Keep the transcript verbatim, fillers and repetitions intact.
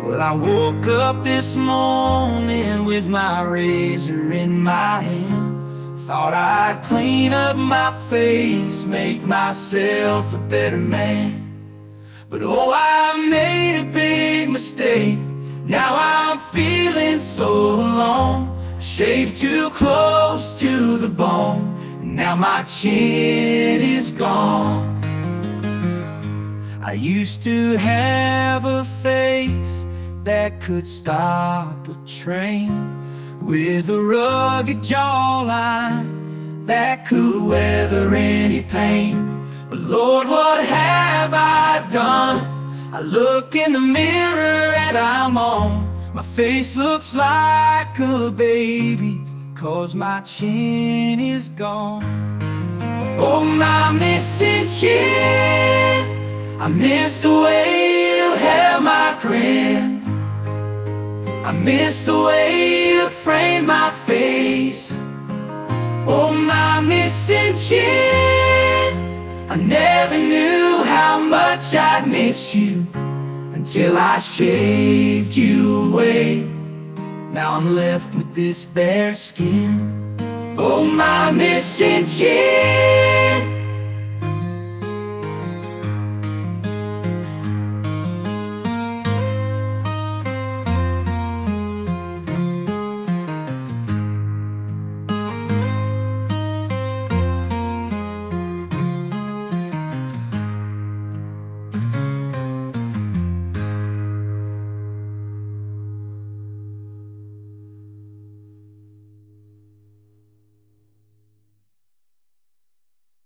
Well, I woke up this morning with my razor in my hand. Thought I'd clean up my face, make myself a better man. But oh, I made a big mistake. Now I'm feeling so alone. Shaved too close to the bone, and now my chin is gone. I used to have a face that could stop a train, with a rugged jawline that could weather any pain. But Lord, what have I done? I look in the mirror and I'm on. My face looks like a baby's, 'cause my chin is gone. Oh, my missing chin, I miss the way you held my grin. I miss the way you framed my face. Oh, my missing chin, I never knew how much I'd miss you until I shaved you away. Now I'm left with this bare skin. Oh, my missing chin.